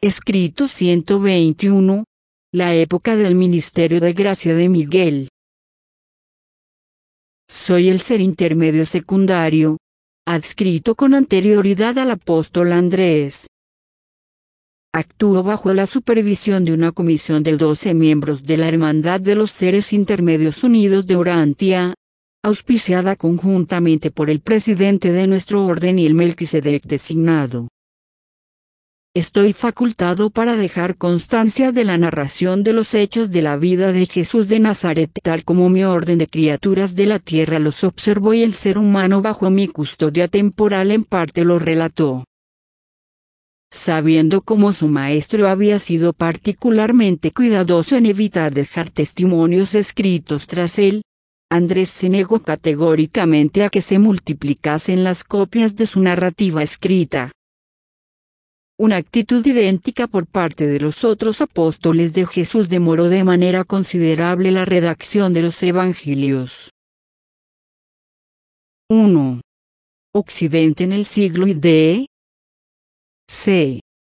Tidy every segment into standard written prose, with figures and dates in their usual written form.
Escrito 121. La época del ministerio de gracia de Miguel. Soy el ser intermedio secundario, adscrito con anterioridad al apóstol Andrés. Actúo bajo la supervisión de una comisión de 12 miembros de la Hermandad de los Seres Intermedios Unidos de Urantia, auspiciada conjuntamente por el presidente de nuestro orden y el Melquisedec designado. Estoy facultado para dejar constancia de la narración de los hechos de la vida de Jesús de Nazaret tal como mi orden de criaturas de la tierra los observó y el ser humano bajo mi custodia temporal en parte lo relató. Sabiendo cómo su maestro había sido particularmente cuidadoso en evitar dejar testimonios escritos tras él, Andrés se negó categóricamente a que se multiplicasen las copias de su narrativa escrita. Una actitud idéntica por parte de los otros apóstoles de Jesús demoró de manera considerable la redacción de los evangelios. 1. Occidente en el siglo ID. C.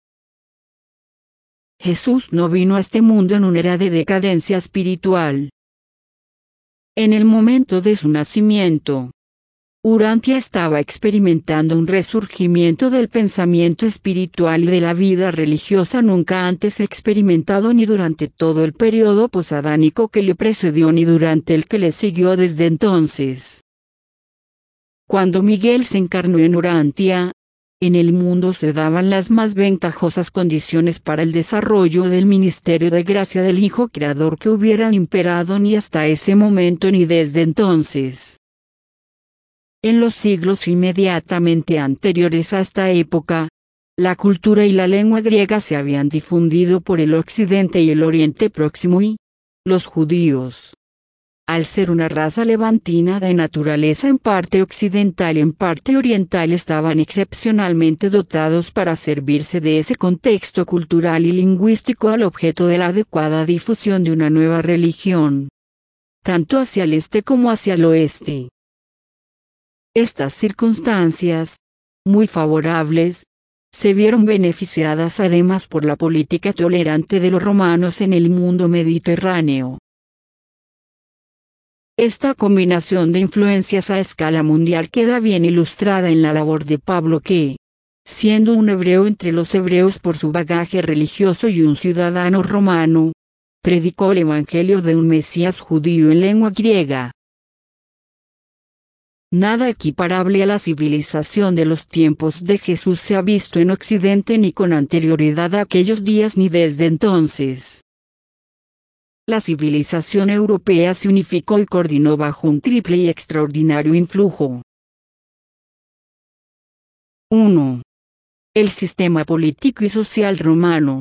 Jesús no vino a este mundo en una era de decadencia espiritual. En el momento de su nacimiento, Urantia estaba experimentando un resurgimiento del pensamiento espiritual y de la vida religiosa nunca antes experimentado ni durante todo el periodo posadánico que le precedió ni durante el que le siguió desde entonces. Cuando Miguel se encarnó en Urantia, en el mundo se daban las más ventajosas condiciones para el desarrollo del ministerio de gracia del Hijo Creador que hubieran imperado ni hasta ese momento ni desde entonces. En los siglos inmediatamente anteriores a esta época, la cultura y la lengua griega se habían difundido por el occidente y el oriente próximo y, los judíos, al ser una raza levantina de naturaleza en parte occidental y en parte oriental, estaban excepcionalmente dotados para servirse de ese contexto cultural y lingüístico al objeto de la adecuada difusión de una nueva religión, tanto hacia el este como hacia el oeste. Estas circunstancias, muy favorables, se vieron beneficiadas además por la política tolerante de los romanos en el mundo mediterráneo. Esta combinación de influencias a escala mundial queda bien ilustrada en la labor de Pablo que, siendo un hebreo entre los hebreos por su bagaje religioso y un ciudadano romano, predicó el evangelio de un Mesías judío en lengua griega. Nada equiparable a la civilización de los tiempos de Jesús se ha visto en Occidente ni con anterioridad a aquellos días ni desde entonces. La civilización europea se unificó y coordinó bajo un triple y extraordinario influjo. 1. El sistema político y social romano.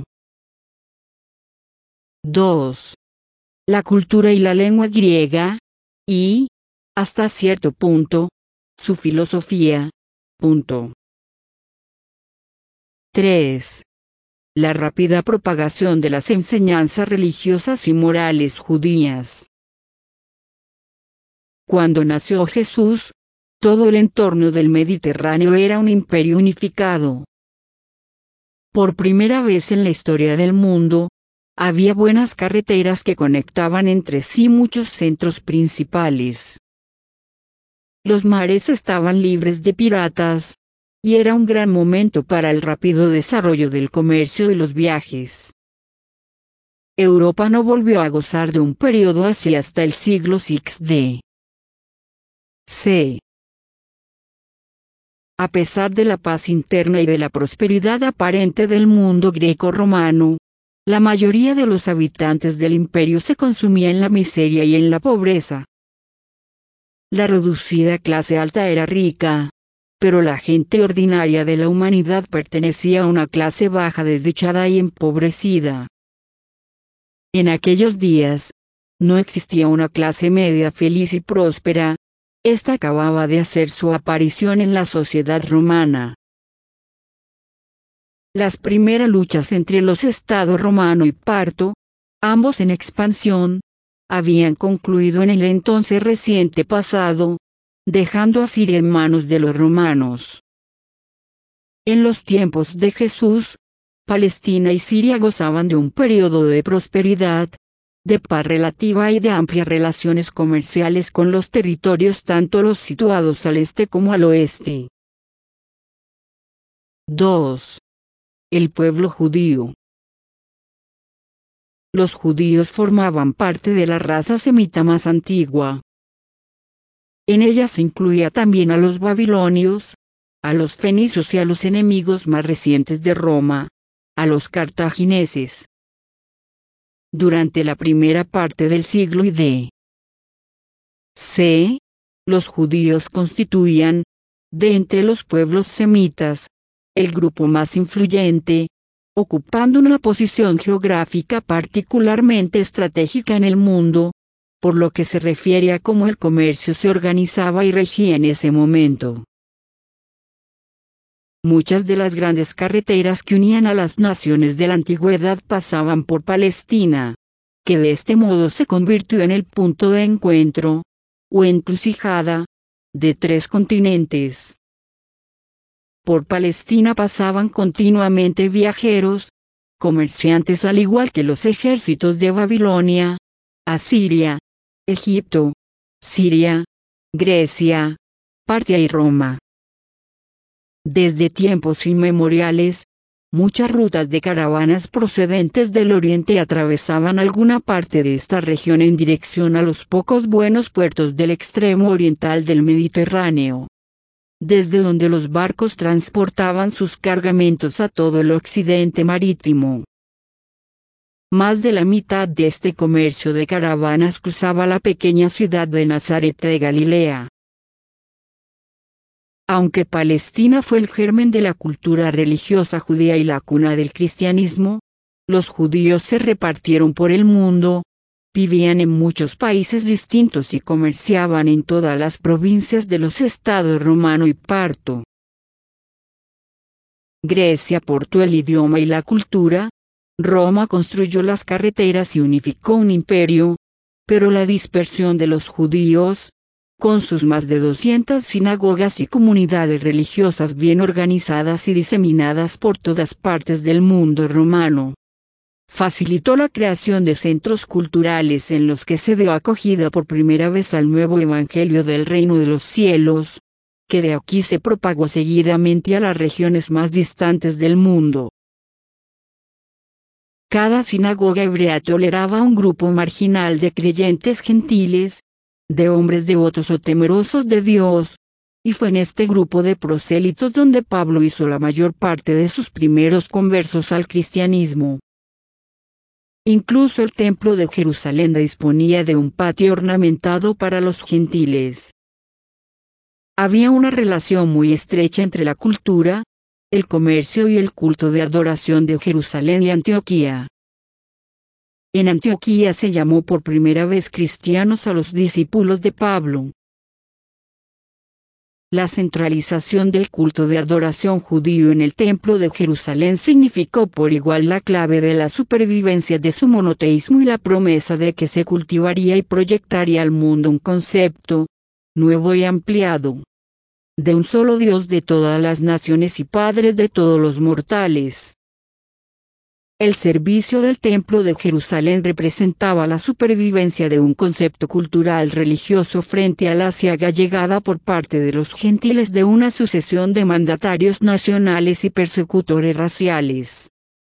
2. La cultura y la lengua griega, y, hasta cierto punto, su filosofía. 3. La rápida propagación de las enseñanzas religiosas y morales judías. Cuando nació Jesús, todo el entorno del Mediterráneo era un imperio unificado. Por primera vez en la historia del mundo, había buenas carreteras que conectaban entre sí muchos centros principales. Los mares estaban libres de piratas, y era un gran momento para el rápido desarrollo del comercio y los viajes. Europa no volvió a gozar de un periodo así hasta el siglo VI. C. A pesar de la paz interna y de la prosperidad aparente del mundo greco-romano, la mayoría de los habitantes del imperio se consumía en la miseria y en la pobreza. La reducida clase alta era rica, pero la gente ordinaria de la humanidad pertenecía a una clase baja desdichada y empobrecida. En aquellos días, no existía una clase media feliz y próspera, esta acababa de hacer su aparición en la sociedad romana. Las primeras luchas entre los estados romano y parto, ambos en expansión, habían concluido en el entonces reciente pasado, dejando a Siria en manos de los romanos. En los tiempos de Jesús, Palestina y Siria gozaban de un periodo de prosperidad, de paz relativa y de amplias relaciones comerciales con los territorios tanto los situados al este como al oeste. 2. El pueblo judío. Los judíos formaban parte de la raza semita más antigua. En ella se incluía también a los babilonios, a los fenicios y a los enemigos más recientes de Roma, a los cartagineses. Durante la primera parte del siglo I d. los judíos constituían, de entre los pueblos semitas, el grupo más influyente, ocupando una posición geográfica particularmente estratégica en el mundo, por lo que se refiere a cómo el comercio se organizaba y regía en ese momento. Muchas de las grandes carreteras que unían a las naciones de la antigüedad pasaban por Palestina, que de este modo se convirtió en el punto de encuentro, o encrucijada, de tres continentes. Por Palestina pasaban continuamente viajeros, comerciantes al igual que los ejércitos de Babilonia, Asiria, Egipto, Siria, Grecia, Partia y Roma. Desde tiempos inmemoriales, muchas rutas de caravanas procedentes del oriente atravesaban alguna parte de esta región en dirección a los pocos buenos puertos del extremo oriental del Mediterráneo, desde donde los barcos transportaban sus cargamentos a todo el occidente marítimo. Más de la mitad de este comercio de caravanas cruzaba la pequeña ciudad de Nazaret de Galilea. Aunque Palestina fue el germen de la cultura religiosa judía y la cuna del cristianismo, los judíos se repartieron por el mundo, vivían en muchos países distintos y comerciaban en todas las provincias de los estados romano y parto. Grecia aportó el idioma y la cultura, Roma construyó las carreteras y unificó un imperio, pero la dispersión de los judíos, con sus más de 200 sinagogas y comunidades religiosas bien organizadas y diseminadas por todas partes del mundo romano, facilitó la creación de centros culturales en los que se dio acogida por primera vez al nuevo evangelio del reino de los cielos, que de aquí se propagó seguidamente a las regiones más distantes del mundo. Cada sinagoga hebrea toleraba un grupo marginal de creyentes gentiles, de hombres devotos o temerosos de Dios, y fue en este grupo de prosélitos donde Pablo hizo la mayor parte de sus primeros conversos al cristianismo. Incluso el templo de Jerusalén disponía de un patio ornamentado para los gentiles. Había una relación muy estrecha entre la cultura, el comercio y el culto de adoración de Jerusalén y Antioquía. En Antioquía se llamó por primera vez cristianos a los discípulos de Pablo. La centralización del culto de adoración judío en el templo de Jerusalén significó por igual la clave de la supervivencia de su monoteísmo y la promesa de que se cultivaría y proyectaría al mundo un concepto, nuevo y ampliado, de un solo Dios de todas las naciones y Padre de todos los mortales. El servicio del Templo de Jerusalén representaba la supervivencia de un concepto cultural religioso frente a la ciega llegada por parte de los gentiles de una sucesión de mandatarios nacionales y persecutores raciales.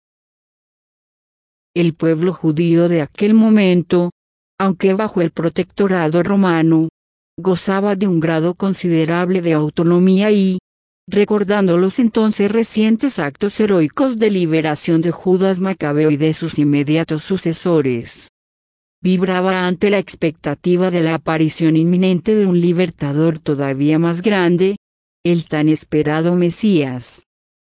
El pueblo judío de aquel momento, aunque bajo el protectorado romano, gozaba de un grado considerable de autonomía y, recordando los entonces recientes actos heroicos de liberación de Judas Macabeo y de sus inmediatos sucesores, vibraba ante la expectativa de la aparición inminente de un libertador todavía más grande, el tan esperado Mesías.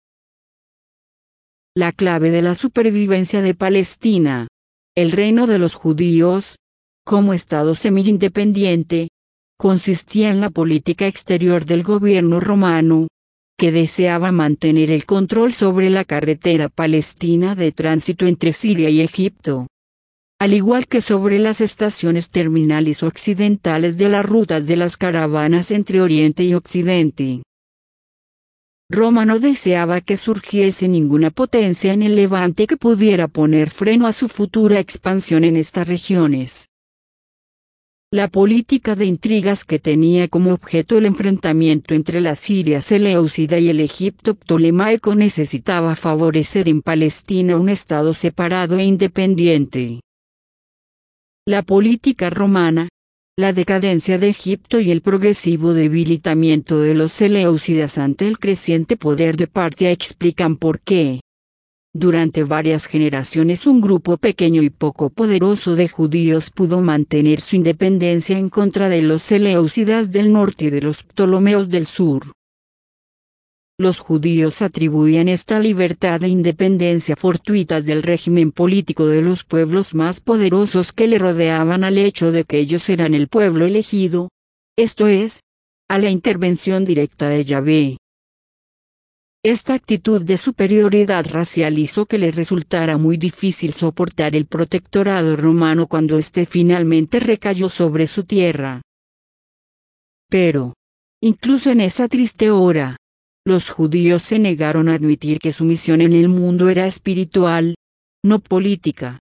La clave de la supervivencia de Palestina, el reino de los judíos, como estado semi-independiente, consistía en la política exterior del gobierno romano, que deseaba mantener el control sobre la carretera palestina de tránsito entre Siria y Egipto, al igual que sobre las estaciones terminales occidentales de las rutas de las caravanas entre Oriente y Occidente. Roma no deseaba que surgiese ninguna potencia en el Levante que pudiera poner freno a su futura expansión en estas regiones. La política de intrigas que tenía como objeto el enfrentamiento entre la Siria seleucida y el Egipto ptolemaico necesitaba favorecer en Palestina un estado separado e independiente. La política romana, la decadencia de Egipto y el progresivo debilitamiento de los seleucidas ante el creciente poder de Partia explican por qué. Durante varias generaciones un grupo pequeño y poco poderoso de judíos pudo mantener su independencia en contra de los seleucidas del norte y de los ptolomeos del sur. Los judíos atribuían esta libertad e independencia fortuitas del régimen político de los pueblos más poderosos que le rodeaban al hecho de que ellos eran el pueblo elegido, esto es, a la intervención directa de Yahvé. Esta actitud de superioridad racial hizo que le resultara muy difícil soportar el protectorado romano cuando éste finalmente recayó sobre su tierra. Pero, incluso en esa triste hora, los judíos se negaron a admitir que su misión en el mundo era espiritual, no política.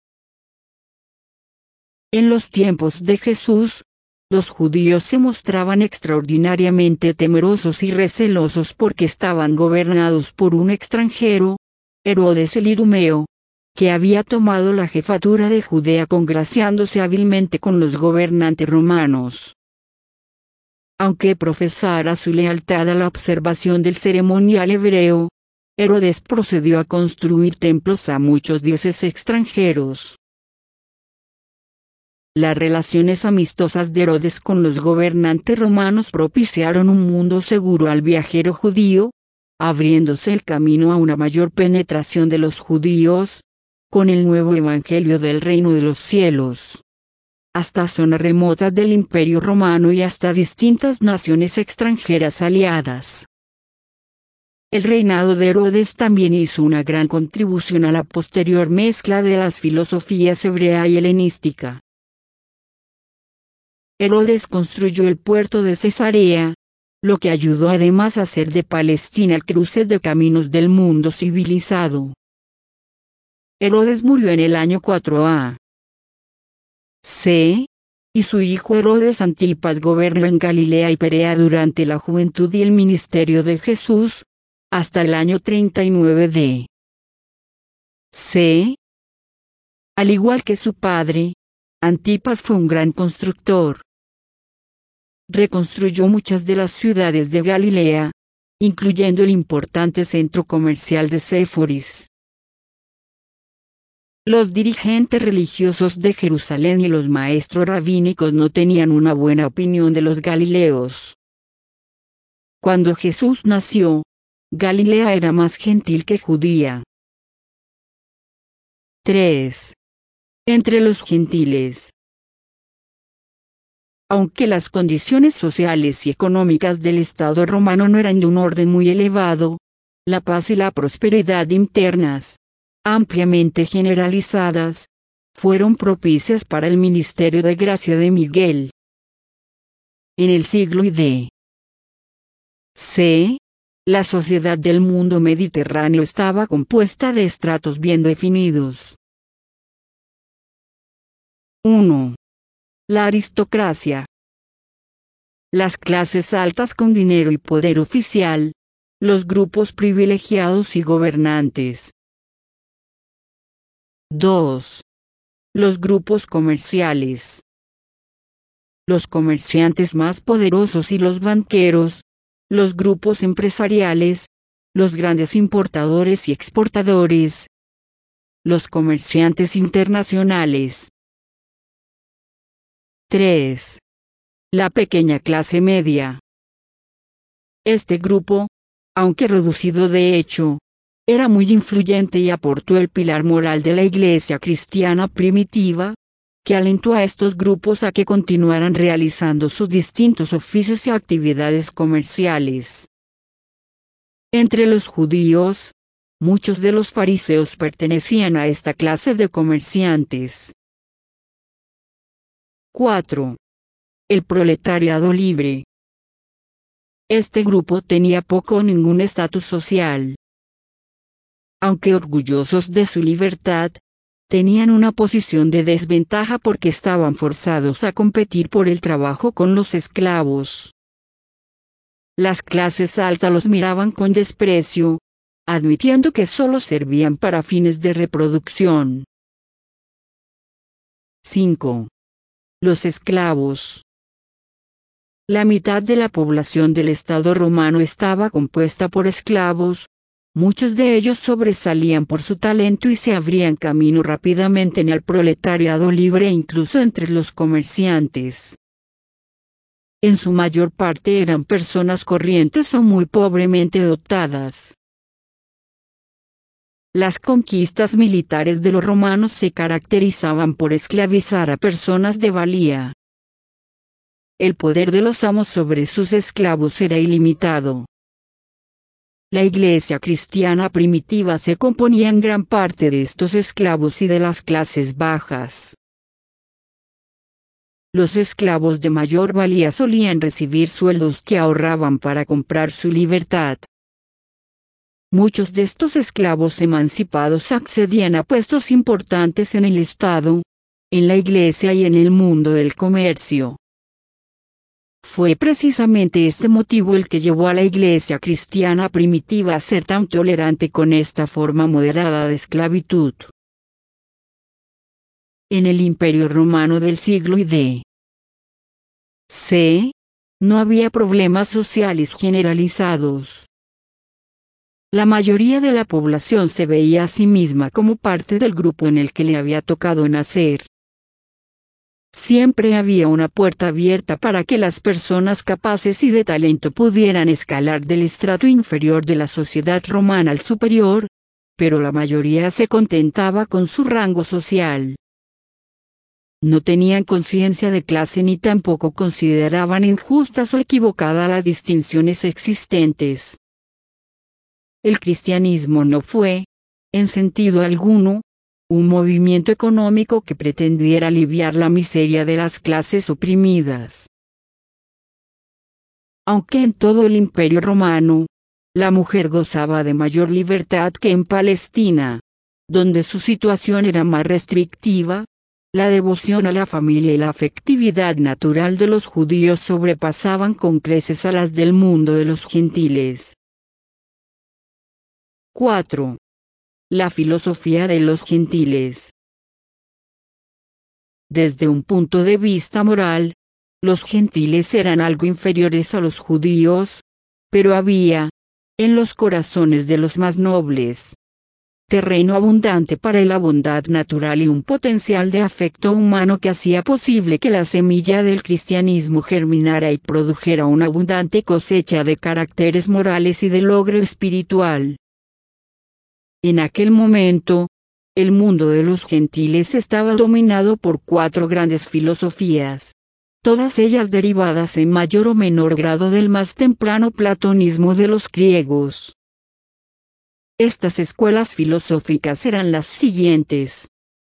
En los tiempos de Jesús, los judíos se mostraban extraordinariamente temerosos y recelosos porque estaban gobernados por un extranjero, Herodes el Idumeo, que había tomado la jefatura de Judea congraciándose hábilmente con los gobernantes romanos. Aunque profesara su lealtad a la observación del ceremonial hebreo, Herodes procedió a construir templos a muchos dioses extranjeros. Las relaciones amistosas de Herodes con los gobernantes romanos propiciaron un mundo seguro al viajero judío, abriéndose el camino a una mayor penetración de los judíos, con el nuevo evangelio del reino de los cielos, hasta zonas remotas del Imperio Romano y hasta distintas naciones extranjeras aliadas. El reinado de Herodes también hizo una gran contribución a la posterior mezcla de las filosofías hebrea y helenística. Herodes construyó el puerto de Cesarea, lo que ayudó además a hacer de Palestina el cruce de caminos del mundo civilizado. Herodes murió en el año 4 a.C., y su hijo Herodes Antipas gobernó en Galilea y Perea durante la juventud y el ministerio de Jesús, hasta el año 39 d.C. Al igual que su padre, Antipas fue un gran constructor. Reconstruyó muchas de las ciudades de Galilea, incluyendo el importante centro comercial de Séforis. Los dirigentes religiosos de Jerusalén y los maestros rabínicos no tenían una buena opinión de los galileos. Cuando Jesús nació, Galilea era más gentil que judía. 3. Entre los gentiles. Aunque las condiciones sociales y económicas del Estado romano no eran de un orden muy elevado, la paz y la prosperidad internas, ampliamente generalizadas, fueron propicias para el ministerio de gracia de Miguel. En el siglo I d.C., la sociedad del mundo mediterráneo estaba compuesta de estratos bien definidos. 1. La aristocracia. Las clases altas con dinero y poder oficial, los grupos privilegiados y gobernantes. 2. Los grupos comerciales. Los comerciantes más poderosos y los banqueros, los grupos empresariales, los grandes importadores y exportadores, los comerciantes internacionales. 3. La pequeña clase media. Este grupo, aunque reducido de hecho, era muy influyente y aportó el pilar moral de la Iglesia cristiana primitiva, que alentó a estos grupos a que continuaran realizando sus distintos oficios y actividades comerciales. Entre los judíos, muchos de los fariseos pertenecían a esta clase de comerciantes. 4. El proletariado libre. Este grupo tenía poco o ningún estatus social. Aunque orgullosos de su libertad, tenían una posición de desventaja porque estaban forzados a competir por el trabajo con los esclavos. Las clases altas los miraban con desprecio, admitiendo que solo servían para fines de reproducción. 5. Los esclavos. La mitad de la población del Estado romano estaba compuesta por esclavos. Muchos de ellos sobresalían por su talento y se abrían camino rápidamente en el proletariado libre e incluso entre los comerciantes. En su mayor parte eran personas corrientes o muy pobremente dotadas. Las conquistas militares de los romanos se caracterizaban por esclavizar a personas de valía. El poder de los amos sobre sus esclavos era ilimitado. La iglesia cristiana primitiva se componía en gran parte de estos esclavos y de las clases bajas. Los esclavos de mayor valía solían recibir sueldos que ahorraban para comprar su libertad. Muchos de estos esclavos emancipados accedían a puestos importantes en el Estado, en la iglesia y en el mundo del comercio. Fue precisamente este motivo el que llevó a la iglesia cristiana primitiva a ser tan tolerante con esta forma moderada de esclavitud. En el Imperio Romano del siglo I d. no había problemas sociales generalizados. La mayoría de la población se veía a sí misma como parte del grupo en el que le había tocado nacer. Siempre había una puerta abierta para que las personas capaces y de talento pudieran escalar del estrato inferior de la sociedad romana al superior, pero la mayoría se contentaba con su rango social. No tenían conciencia de clase ni tampoco consideraban injustas o equivocadas las distinciones existentes. El cristianismo no fue, en sentido alguno, un movimiento económico que pretendiera aliviar la miseria de las clases oprimidas. Aunque en todo el Imperio Romano, la mujer gozaba de mayor libertad que en Palestina, donde su situación era más restrictiva, la devoción a la familia y la afectividad natural de los judíos sobrepasaban con creces a las del mundo de los gentiles. 4. La filosofía de los gentiles. Desde un punto de vista moral, los gentiles eran algo inferiores a los judíos, pero había, en los corazones de los más nobles, terreno abundante para la bondad natural y un potencial de afecto humano que hacía posible que la semilla del cristianismo germinara y produjera una abundante cosecha de caracteres morales y de logro espiritual. En aquel momento, el mundo de los gentiles estaba dominado por 4 grandes filosofías, todas ellas derivadas en mayor o menor grado del más temprano platonismo de los griegos. Estas escuelas filosóficas eran las siguientes.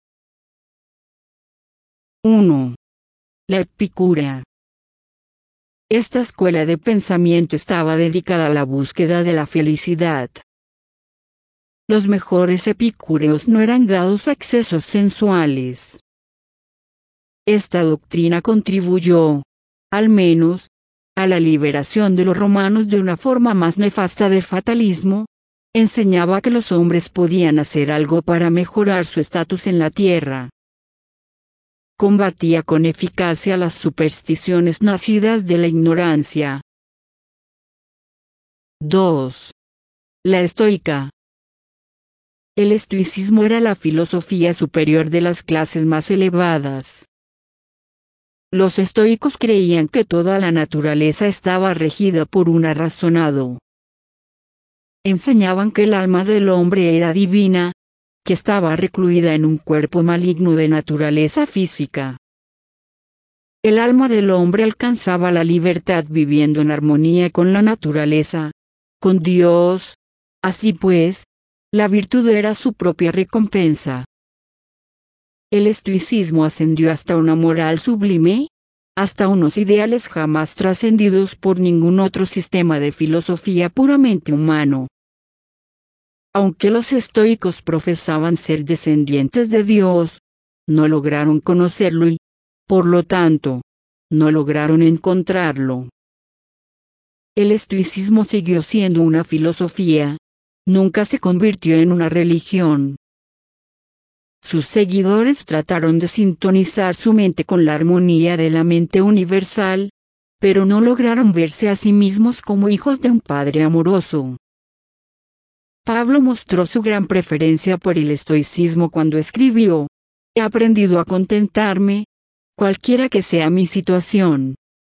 1. La epicúrea. Esta escuela de pensamiento estaba dedicada a la búsqueda de la felicidad. Los mejores epicúreos no eran dados a excesos sensuales. Esta doctrina contribuyó, al menos, a la liberación de los romanos de una forma más nefasta de fatalismo. Enseñaba que los hombres podían hacer algo para mejorar su estatus en la tierra. Combatía con eficacia las supersticiones nacidas de la ignorancia. 2. La estoica. El estoicismo era la filosofía superior de las clases más elevadas. Los estoicos creían que toda la naturaleza estaba regida por un razonado. Enseñaban que el alma del hombre era divina, que estaba recluida en un cuerpo maligno de naturaleza física. El alma del hombre alcanzaba la libertad viviendo en armonía con la naturaleza, con Dios. Así pues, la virtud era su propia recompensa. El estoicismo ascendió hasta una moral sublime, hasta unos ideales jamás trascendidos por ningún otro sistema de filosofía puramente humano. Aunque los estoicos profesaban ser descendientes de Dios, no lograron conocerlo y, por lo tanto, no lograron encontrarlo. El estoicismo siguió siendo una filosofía, nunca se convirtió en una religión. Sus seguidores trataron de sintonizar su mente con la armonía de la mente universal, pero no lograron verse a sí mismos como hijos de un Padre amoroso. Pablo mostró su gran preferencia por el estoicismo cuando escribió: "He aprendido a contentarme, cualquiera que sea mi situación".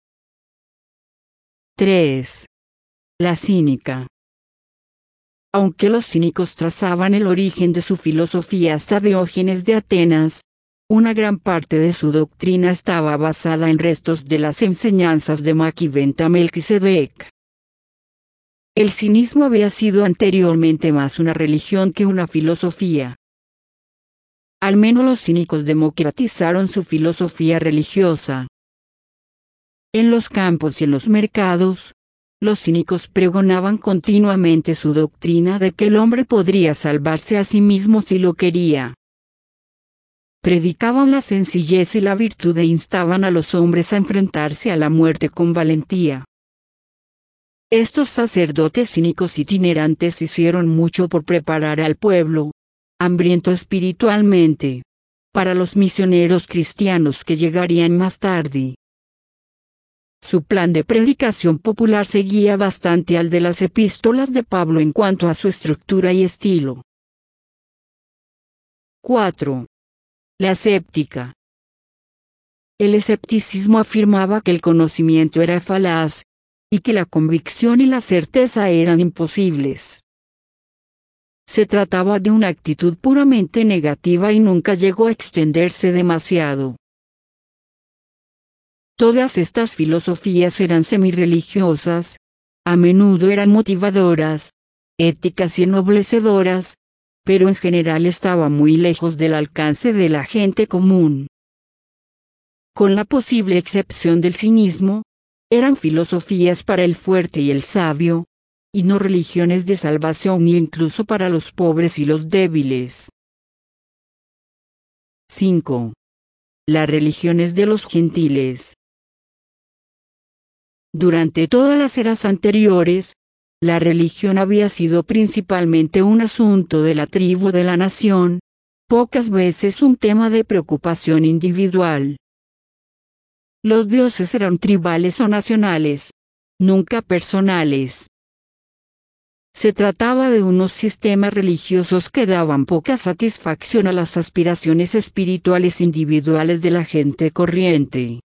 3. La cínica. Aunque los cínicos trazaban el origen de su filosofía hasta Diógenes de Atenas, una gran parte de su doctrina estaba basada en restos de las enseñanzas de Maquiventa Melquisedec. El cinismo había sido anteriormente más una religión que una filosofía. Al menos los cínicos democratizaron su filosofía religiosa. En los campos y en los mercados, los cínicos pregonaban continuamente su doctrina de que el hombre podría salvarse a sí mismo si lo quería. Predicaban la sencillez y la virtud e instaban a los hombres a enfrentarse a la muerte con valentía. Estos sacerdotes cínicos itinerantes hicieron mucho por preparar al pueblo, hambriento espiritualmente, para los misioneros cristianos que llegarían más tarde. Su plan de predicación popular seguía bastante al de las epístolas de Pablo en cuanto a su estructura y estilo. 4. La escéptica. El escepticismo afirmaba que el conocimiento era falaz, y que la convicción y la certeza eran imposibles. Se trataba de una actitud puramente negativa y nunca llegó a extenderse demasiado. Todas estas filosofías eran semirreligiosas, a menudo eran motivadoras, éticas y ennoblecedoras, pero en general estaban muy lejos del alcance de la gente común. Con la posible excepción del cinismo, eran filosofías para el fuerte y el sabio, y no religiones de salvación ni incluso para los pobres y los débiles. 5. Las religiones de los gentiles. Durante todas las eras anteriores, la religión había sido principalmente un asunto de la tribu de la nación, pocas veces un tema de preocupación individual. Los dioses eran tribales o nacionales, nunca personales. Se trataba de unos sistemas religiosos que daban poca satisfacción a las aspiraciones espirituales individuales de la gente corriente.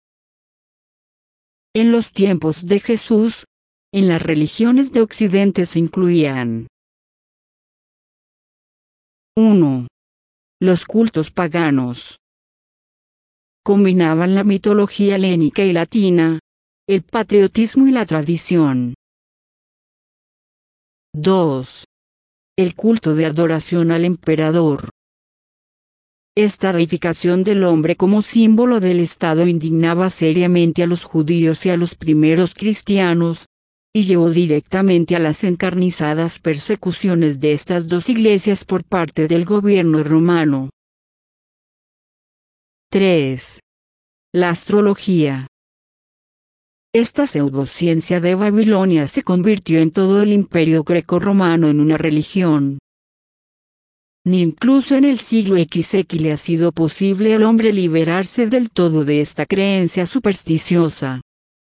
En los tiempos de Jesús, en las religiones de Occidente se incluían: 1. Los cultos paganos. Combinaban la mitología helénica y latina, el patriotismo y la tradición. 2. El culto de adoración al emperador. Esta deificación del hombre como símbolo del Estado indignaba seriamente a los judíos y a los primeros cristianos, y llevó directamente a las encarnizadas persecuciones de estas dos iglesias por parte del gobierno romano. 3. La astrología. Esta pseudociencia de Babilonia se convirtió en todo el imperio grecorromano en una religión. Ni incluso en el siglo XX le ha sido posible al hombre liberarse del todo de esta creencia supersticiosa.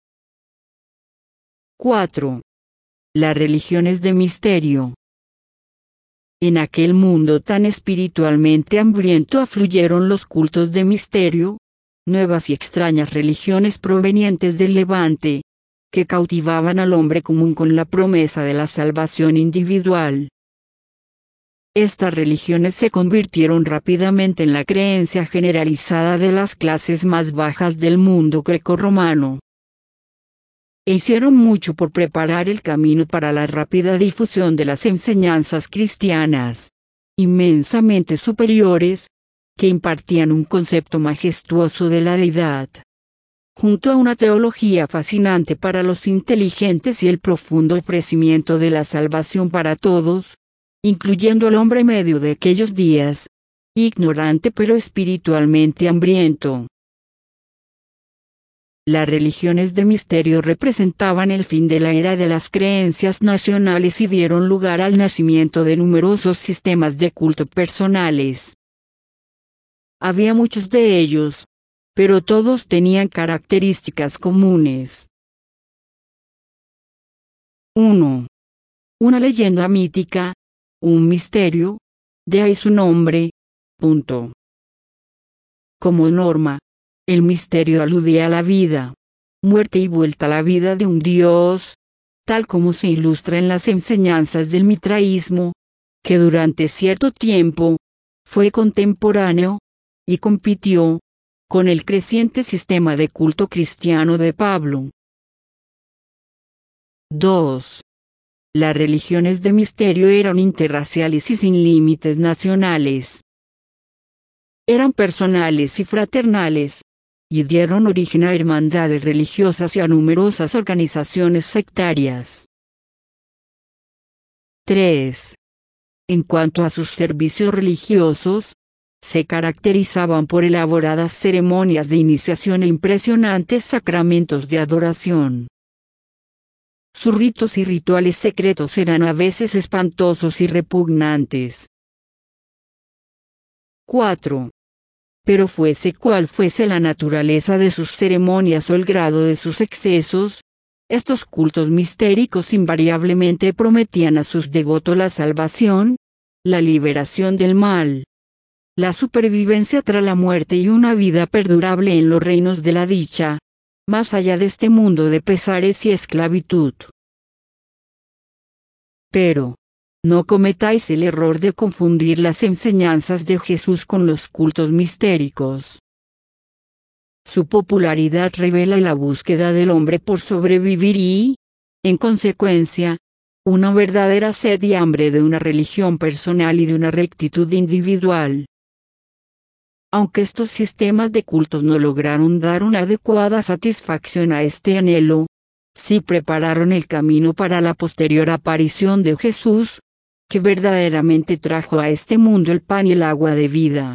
4. Las religiones de misterio. En aquel mundo tan espiritualmente hambriento afluyeron los cultos de misterio, nuevas y extrañas religiones provenientes del Levante, que cautivaban al hombre común con la promesa de la salvación individual. Estas religiones se convirtieron rápidamente en la creencia generalizada de las clases más bajas del mundo grecorromano. E hicieron mucho por preparar el camino para la rápida difusión de las enseñanzas cristianas, inmensamente superiores, que impartían un concepto majestuoso de la deidad. junto a una teología fascinante para los inteligentes y el profundo ofrecimiento de la salvación para todos, incluyendo al hombre medio de aquellos días, ignorante pero espiritualmente hambriento. Las religiones de misterio representaban el fin de la era de las creencias nacionales y dieron lugar al nacimiento de numerosos sistemas de culto personales. Había muchos de ellos, pero todos tenían características comunes. 1. Una leyenda mítica, un misterio, de ahí su nombre. Punto. Como norma, el misterio aludía a la vida, muerte y vuelta a la vida de un Dios, tal como se ilustra en las enseñanzas del mitraísmo, que durante cierto tiempo fue contemporáneo y compitió con el creciente sistema de culto cristiano de Pablo. 2. Las religiones de misterio eran interraciales y sin límites nacionales. Eran personales y fraternales, y dieron origen a hermandades religiosas y a numerosas organizaciones sectarias. 3. En cuanto a sus servicios religiosos, se caracterizaban por elaboradas ceremonias de iniciación e impresionantes sacramentos de adoración. Sus ritos y rituales secretos eran a veces espantosos y repugnantes. 4. Pero fuese cual fuese la naturaleza de sus ceremonias o el grado de sus excesos, estos cultos mistéricos invariablemente prometían a sus devotos la salvación, la liberación del mal, la supervivencia tras la muerte y una vida perdurable en los reinos de la dicha, más allá de este mundo de pesares y esclavitud. Pero no cometáis el error de confundir las enseñanzas de Jesús con los cultos mistéricos. Su popularidad revela la búsqueda del hombre por sobrevivir y, en consecuencia, una verdadera sed y hambre de una religión personal y de una rectitud individual. Aunque estos sistemas de cultos no lograron dar una adecuada satisfacción a este anhelo, sí prepararon el camino para la posterior aparición de Jesús, que verdaderamente trajo a este mundo el pan y el agua de vida.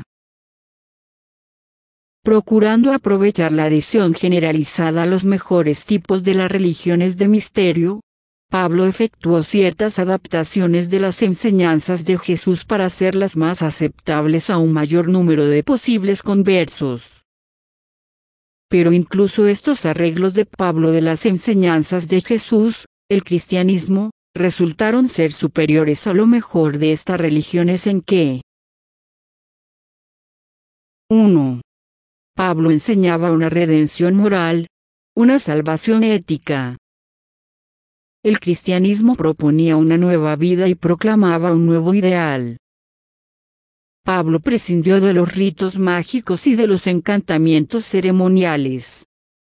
Procurando aprovechar la adhesión generalizada a los mejores tipos de las religiones de misterio, Pablo efectuó ciertas adaptaciones de las enseñanzas de Jesús para hacerlas más aceptables a un mayor número de posibles conversos. Pero incluso estos arreglos de Pablo de las enseñanzas de Jesús, el cristianismo, resultaron ser superiores a lo mejor de estas religiones en que 1. Pablo enseñaba una redención moral, una salvación ética. El cristianismo proponía una nueva vida y proclamaba un nuevo ideal. Pablo prescindió de los ritos mágicos y de los encantamientos ceremoniales.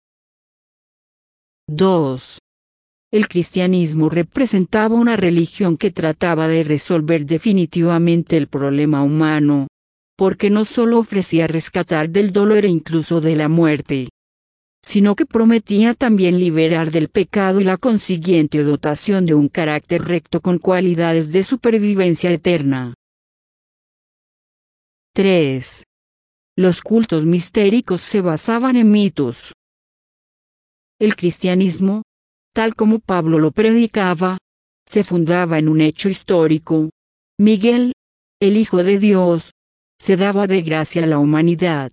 2. El cristianismo representaba una religión que trataba de resolver definitivamente el problema humano, porque no solo ofrecía rescatar del dolor e incluso de la muerte, sino que prometía también liberar del pecado y la consiguiente dotación de un carácter recto con cualidades de supervivencia eterna. 3. Los cultos mistéricos se basaban en mitos. El cristianismo, tal como Pablo lo predicaba, se fundaba en un hecho histórico. Miguel, el Hijo de Dios, se daba de gracia a la humanidad.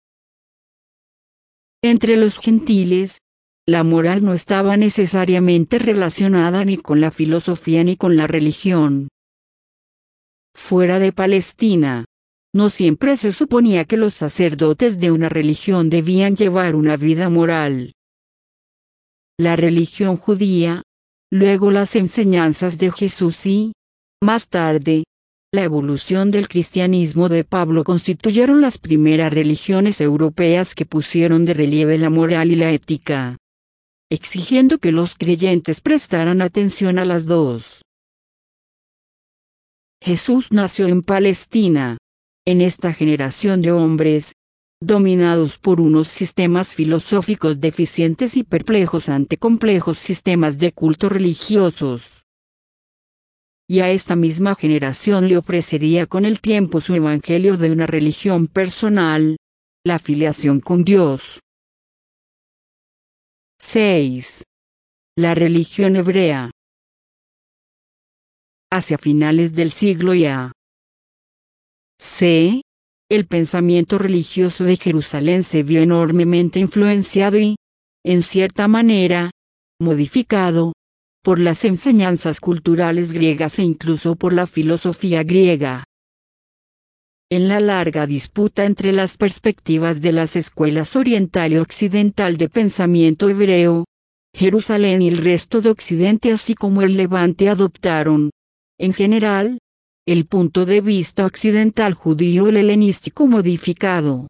Entre los gentiles, la moral no estaba necesariamente relacionada ni con la filosofía ni con la religión. Fuera de Palestina, no siempre se suponía que los sacerdotes de una religión debían llevar una vida moral. La religión judía, luego las enseñanzas de Jesús y, más tarde, la evolución del cristianismo de Pablo constituyeron las primeras religiones europeas que pusieron de relieve la moral y la ética, exigiendo que los creyentes prestaran atención a las dos. Jesús nació en Palestina. En esta generación de hombres, dominados por unos sistemas filosóficos deficientes y perplejos ante complejos sistemas de culto religiosos. Y a esta misma generación le ofrecería con el tiempo su evangelio de una religión personal, la filiación con Dios. 6. La religión hebrea. Hacia finales del siglo ya. C. El pensamiento religioso de Jerusalén se vio enormemente influenciado y, en cierta manera, modificado, por las enseñanzas culturales griegas e incluso por la filosofía griega. En la larga disputa entre las perspectivas de las escuelas oriental y occidental de pensamiento hebreo, Jerusalén y el resto de Occidente así como el Levante adoptaron, en general, el punto de vista occidental judío helenístico modificado.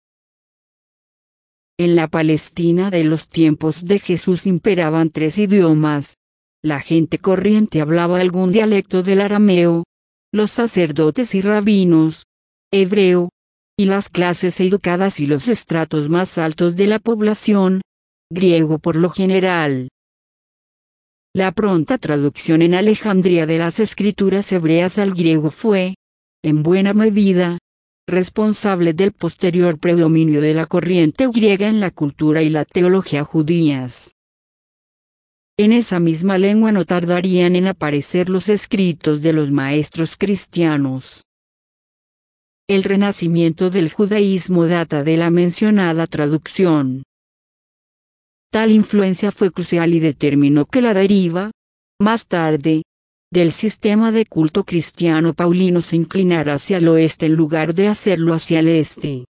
En la Palestina de los tiempos de Jesús imperaban 3 idiomas. La gente corriente hablaba algún dialecto del arameo, los sacerdotes y rabinos, hebreo, y las clases educadas y los estratos más altos de la población, griego por lo general. La pronta traducción en Alejandría de las escrituras hebreas al griego fue, en buena medida, responsable del posterior predominio de la corriente griega en la cultura y la teología judías. En esa misma lengua no tardarían en aparecer los escritos de los maestros cristianos. El renacimiento del judaísmo data de la mencionada traducción. Tal influencia fue crucial y determinó que la deriva, más tarde, del sistema de culto cristiano paulino se inclinara hacia el oeste en lugar de hacerlo hacia el este.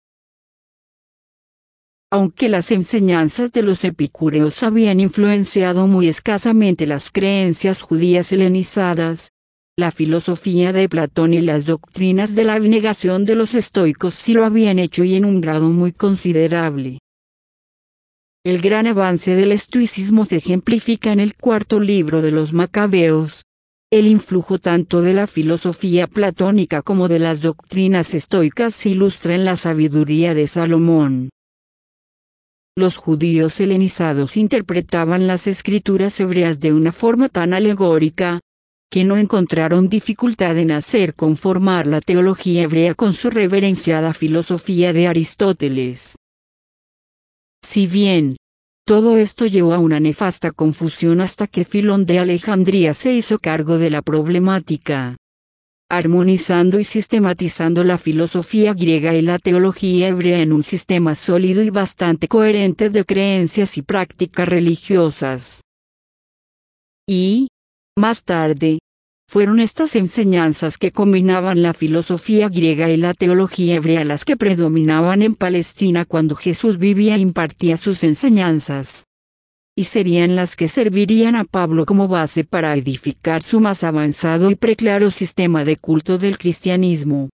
Aunque las enseñanzas de los epicúreos habían influenciado muy escasamente las creencias judías helenizadas, la filosofía de Platón y las doctrinas de la abnegación de los estoicos sí lo habían hecho y en un grado muy considerable. El gran avance del estoicismo se ejemplifica en el 4º libro de los Macabeos. El influjo tanto de la filosofía platónica como de las doctrinas estoicas se ilustra en la sabiduría de Salomón. Los judíos helenizados interpretaban las escrituras hebreas de una forma tan alegórica, que no encontraron dificultad en hacer conformar la teología hebrea con su reverenciada filosofía de Aristóteles. Si bien, todo esto llevó a una nefasta confusión hasta que Filón de Alejandría se hizo cargo de la problemática, armonizando y sistematizando la filosofía griega y la teología hebrea en un sistema sólido y bastante coherente de creencias y prácticas religiosas. Y, más tarde, fueron estas enseñanzas que combinaban la filosofía griega y la teología hebrea las que predominaban en Palestina cuando Jesús vivía e impartía sus enseñanzas. Y serían las que servirían a Pablo como base para edificar su más avanzado y preclaro sistema de culto del cristianismo.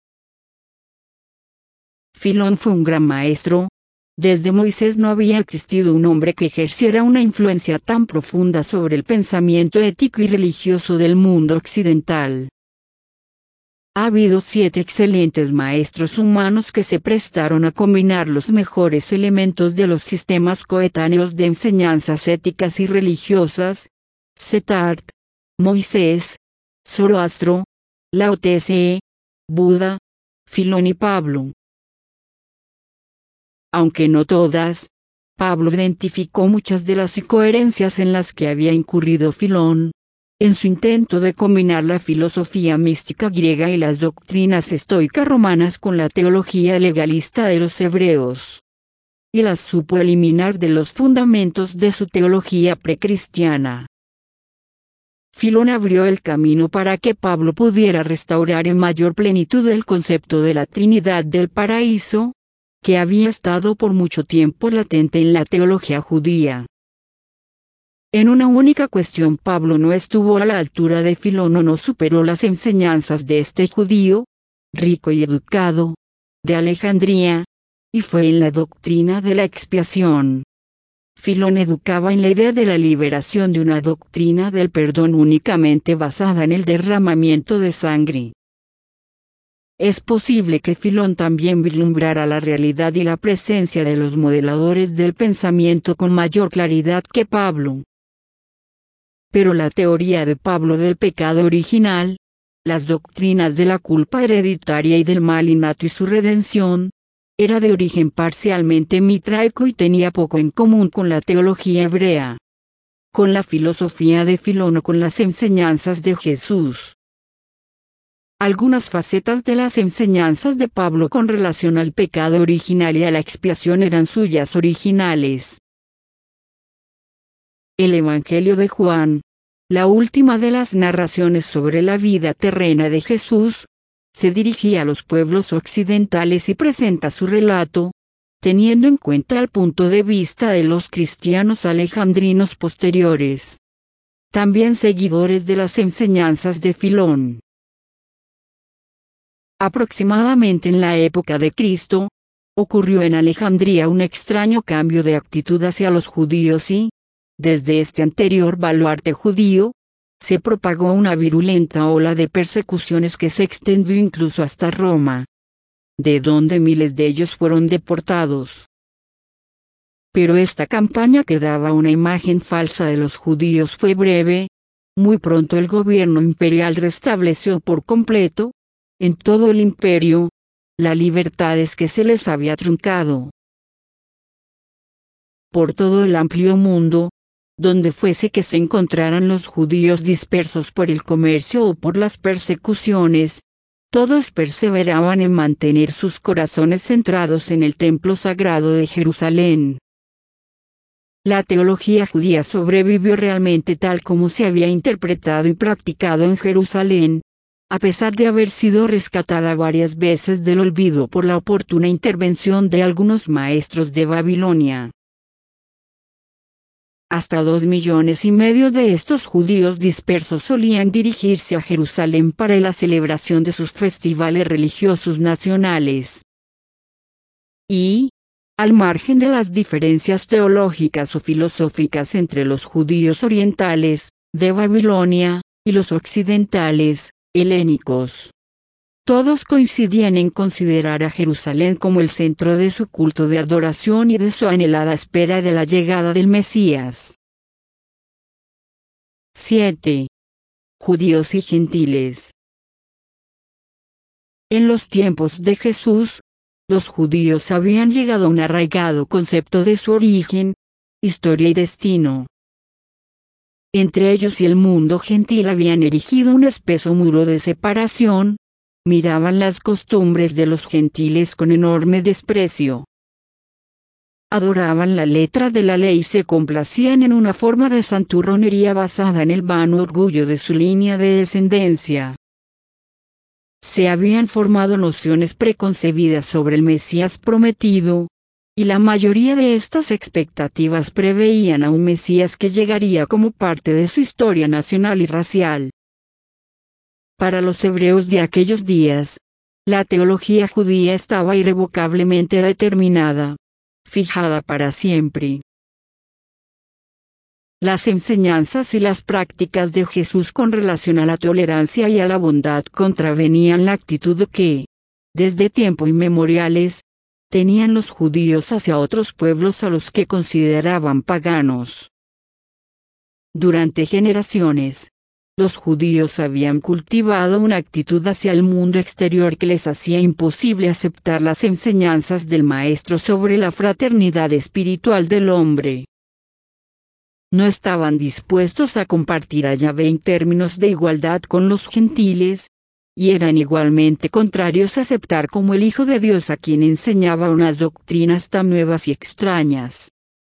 Filón fue un gran maestro. Desde Moisés no había existido un hombre que ejerciera una influencia tan profunda sobre el pensamiento ético y religioso del mundo occidental. Ha habido 7 excelentes maestros humanos que se prestaron a combinar los mejores elementos de los sistemas coetáneos de enseñanzas éticas y religiosas: Setart, Moisés, Zoroastro, Lao Tse, Buda, Filón y Pablo. Aunque no todas, Pablo identificó muchas de las incoherencias en las que había incurrido Filón, en su intento de combinar la filosofía mística griega y las doctrinas estoicas romanas con la teología legalista de los hebreos. Y las supo eliminar de los fundamentos de su teología precristiana. Filón abrió el camino para que Pablo pudiera restaurar en mayor plenitud el concepto de la Trinidad del paraíso, que había estado por mucho tiempo latente en la teología judía. En una única cuestión Pablo no estuvo a la altura de Filón o no superó las enseñanzas de este judío, rico y educado, de Alejandría, y fue en la doctrina de la expiación. Filón educaba en la idea de la liberación de una doctrina del perdón únicamente basada en el derramamiento de sangre. es posible que Filón también vislumbrara la realidad y la presencia de los modeladores del pensamiento con mayor claridad que Pablo. Pero la teoría de Pablo del pecado original, las doctrinas de la culpa hereditaria y del mal innato y su redención, era de origen parcialmente mitraico y tenía poco en común con la teología hebrea, con la filosofía de Filón o con las enseñanzas de Jesús. Algunas facetas de las enseñanzas de Pablo con relación al pecado original y a la expiación eran suyas originales. El Evangelio de Juan, la última de las narraciones sobre la vida terrena de Jesús, se dirigía a los pueblos occidentales y presenta su relato, teniendo en cuenta el punto de vista de los cristianos alejandrinos posteriores, también seguidores de las enseñanzas de Filón. Aproximadamente en la época de Cristo, ocurrió en Alejandría un extraño cambio de actitud hacia los judíos y, desde este anterior baluarte judío, se propagó una virulenta ola de persecuciones que se extendió incluso hasta Roma, de donde miles de ellos fueron deportados. Pero esta campaña que daba una imagen falsa de los judíos fue breve. Muy pronto el gobierno imperial restableció por completo, en todo el imperio, las libertades que se les había truncado. Por todo el amplio mundo, donde fuese que se encontraran los judíos dispersos por el comercio o por las persecuciones, todos perseveraban en mantener sus corazones centrados en el templo sagrado de Jerusalén. La teología judía sobrevivió realmente tal como se había interpretado y practicado en Jerusalén, a pesar de haber sido rescatada varias veces del olvido por la oportuna intervención de algunos maestros de Babilonia. Hasta 2,5 millones de estos judíos dispersos solían dirigirse a Jerusalén para la celebración de sus festivales religiosos nacionales. Y, al margen de las diferencias teológicas o filosóficas entre los judíos orientales, de Babilonia, y los occidentales, helénicos, todos coincidían en considerar a Jerusalén como el centro de su culto de adoración y de su anhelada espera de la llegada del Mesías. 7. Judíos y gentiles. En los tiempos de Jesús, los judíos habían llegado a un arraigado concepto de su origen, historia y destino. Entre ellos y el mundo gentil habían erigido un espeso muro de separación, miraban las costumbres de los gentiles con enorme desprecio. Adoraban la letra de la ley y se complacían en una forma de santurronería basada en el vano orgullo de su línea de descendencia. Se habían formado nociones preconcebidas sobre el Mesías prometido, y la mayoría de estas expectativas preveían a un Mesías que llegaría como parte de su historia nacional y racial. Para los hebreos de aquellos días, la teología judía estaba irrevocablemente determinada, fijada para siempre. Las enseñanzas y las prácticas de Jesús con relación a la tolerancia y a la bondad contravenían la actitud que, desde tiempos inmemoriales, tenían los judíos hacia otros pueblos a los que consideraban paganos. Durante generaciones, los judíos habían cultivado una actitud hacia el mundo exterior que les hacía imposible aceptar las enseñanzas del Maestro sobre la fraternidad espiritual del hombre. No estaban dispuestos a compartir a Yahvé en términos de igualdad con los gentiles, y eran igualmente contrarios a aceptar como el Hijo de Dios a quien enseñaba unas doctrinas tan nuevas y extrañas.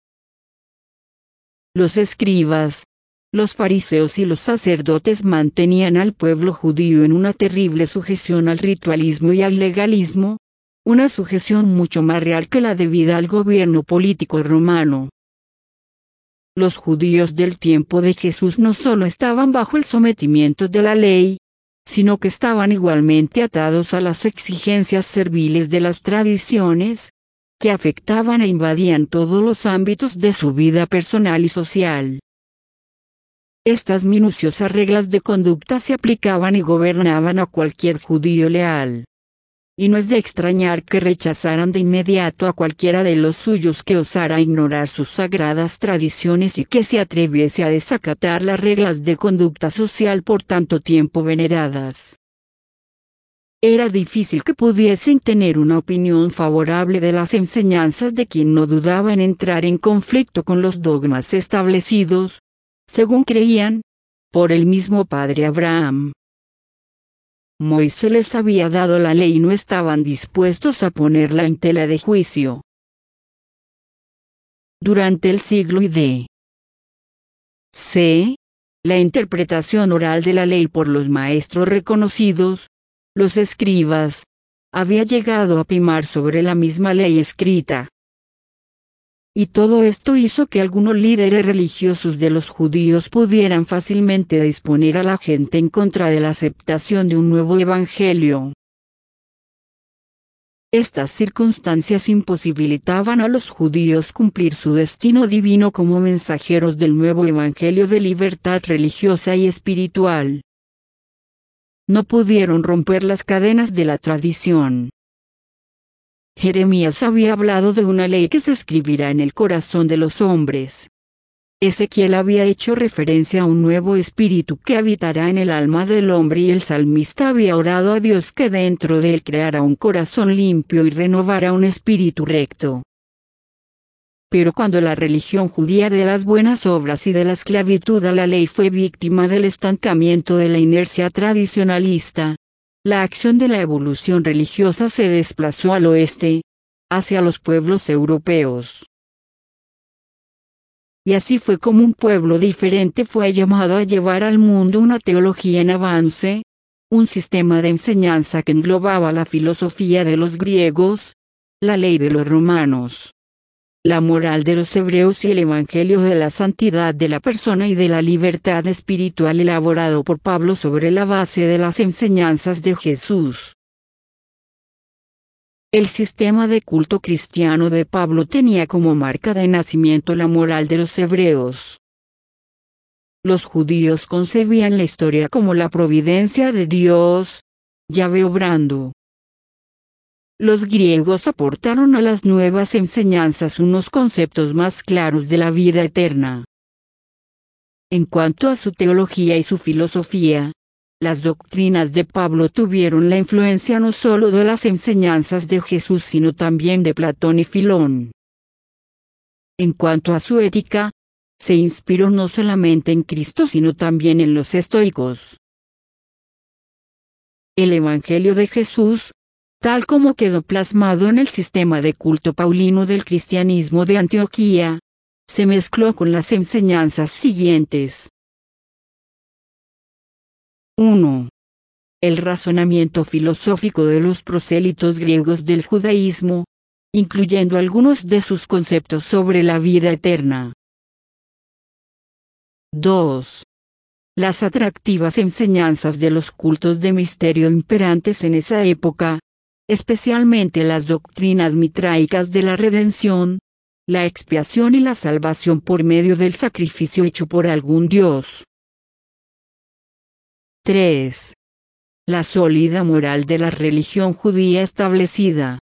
Los escribas, los fariseos y los sacerdotes mantenían al pueblo judío en una terrible sujeción al ritualismo y al legalismo, una sujeción mucho más real que la debida al gobierno político romano. Los judíos del tiempo de Jesús no solo estaban bajo el sometimiento de la ley, sino que estaban igualmente atados a las exigencias serviles de las tradiciones, que afectaban e invadían todos los ámbitos de su vida personal y social. Estas minuciosas reglas de conducta se aplicaban y gobernaban a cualquier judío leal, y no es de extrañar que rechazaran de inmediato a cualquiera de los suyos que osara ignorar sus sagradas tradiciones y que se atreviese a desacatar las reglas de conducta social por tanto tiempo veneradas. Era difícil que pudiesen tener una opinión favorable de las enseñanzas de quien no dudaba en entrar en conflicto con los dogmas establecidos, según creían, por el mismo padre Abraham. Moisés les había dado la ley y no estaban dispuestos a ponerla en tela de juicio. Durante el siglo I d. la interpretación oral de la ley por los maestros reconocidos, los escribas, había llegado a primar sobre la misma ley escrita. Y todo esto hizo que algunos líderes religiosos de los judíos pudieran fácilmente disponer a la gente en contra de la aceptación de un nuevo evangelio. Estas circunstancias imposibilitaban a los judíos cumplir su destino divino como mensajeros del nuevo evangelio de libertad religiosa y espiritual. No pudieron romper las cadenas de la tradición. Jeremías había hablado de una ley que se escribirá en el corazón de los hombres. Ezequiel había hecho referencia a un nuevo espíritu que habitará en el alma del hombre y el salmista había orado a Dios que dentro de él creara un corazón limpio y renovara un espíritu recto. Pero cuando la religión judía de las buenas obras y de la esclavitud a la ley fue víctima del estancamiento de la inercia tradicionalista, la acción de la evolución religiosa se desplazó al oeste, hacia los pueblos europeos. Y así fue como un pueblo diferente fue llamado a llevar al mundo una teología en avance, un sistema de enseñanza que englobaba la filosofía de los griegos, la ley de los romanos, la moral de los hebreos y el evangelio de la santidad de la persona y de la libertad espiritual elaborado por Pablo sobre la base de las enseñanzas de Jesús. El sistema de culto cristiano de Pablo tenía como marca de nacimiento la moral de los hebreos. Los judíos concebían la historia como la providencia de Dios, Yahvé obrando. Los griegos aportaron a las nuevas enseñanzas unos conceptos más claros de la vida eterna. En cuanto a su teología y su filosofía, las doctrinas de Pablo tuvieron la influencia no solo de las enseñanzas de Jesús sino también de Platón y Filón. En cuanto a su ética, se inspiró no solamente en Cristo sino también en los estoicos. El Evangelio de Jesús, tal como quedó plasmado en el sistema de culto paulino del cristianismo de Antioquía, se mezcló con las enseñanzas siguientes. 1. El razonamiento filosófico de los prosélitos griegos del judaísmo, incluyendo algunos de sus conceptos sobre la vida eterna. 2. Las atractivas enseñanzas de los cultos de misterio imperantes en esa época, especialmente las doctrinas mitraicas de la redención, la expiación y la salvación por medio del sacrificio hecho por algún dios. 3. La sólida moral de la religión judía establecida.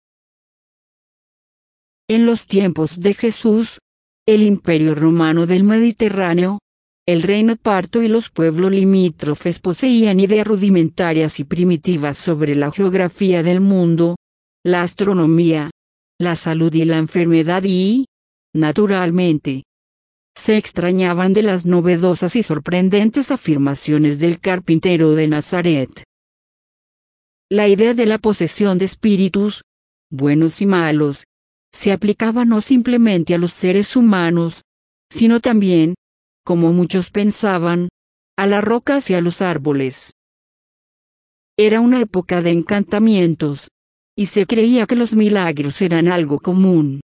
En los tiempos de Jesús, el Imperio Romano del Mediterráneo, el reino parto y los pueblos limítrofes poseían ideas rudimentarias y primitivas sobre la geografía del mundo, la astronomía, la salud y la enfermedad y, naturalmente, se extrañaban de las novedosas y sorprendentes afirmaciones del carpintero de Nazaret. La idea de la posesión de espíritus, buenos y malos, se aplicaba no simplemente a los seres humanos, sino también, como muchos pensaban, a las rocas y a los árboles. Era una época de encantamientos, y se creía que los milagros eran algo común.